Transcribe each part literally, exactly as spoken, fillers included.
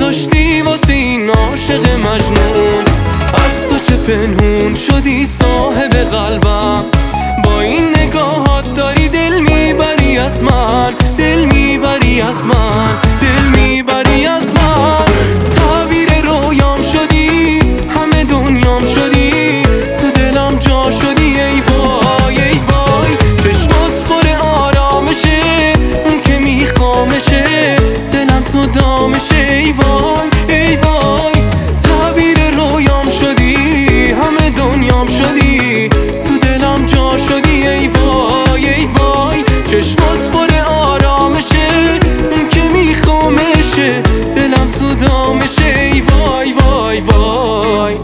گذاشتی واسه این عاشق مجنون. از تو چه پنهون شدی صاحب قلبم، با این نگاهات داری دل میبری از من، دل میبری از من، دل میبری از من. تعبیر رویام شدی، همه دنیام شدی، تو دلم جا شدی. ای وای ای وای، چشمات پر آرامشه، اون که میخوامشه، دلم تو دامشه. ای وای ای وای، تعبیر رویام شدی، همه دنیام شدی، تو دلم جا شدی. ای وای ای وای، چشمات پر آرامشه، اون که میخوامشه، دلم تو دامشه. ای وای وای وای.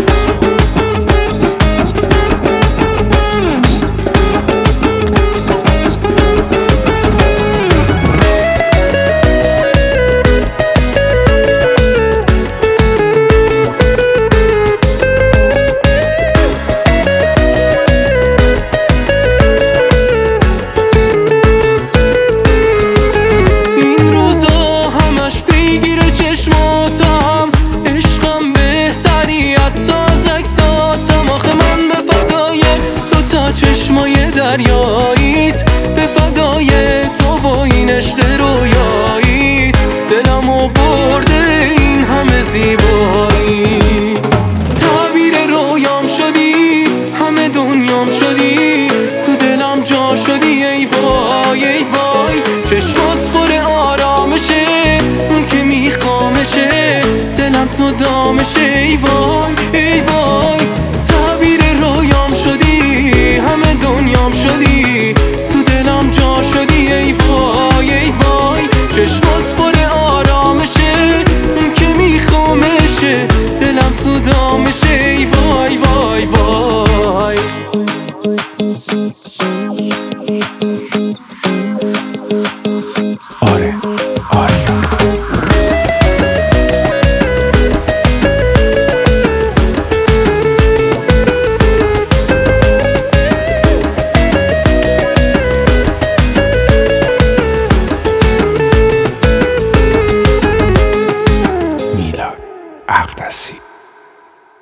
چشمای دریاییت به فدای تو و این عشق رویاییت، دلمو برده این همه زیبایی. تعبیر رویام شدی، همه دنیام شدی، تو دلم جا شدی. ای وای ای وای، چشمات پر آرامشه، اون که میخوامشه، دلم تو دامشه.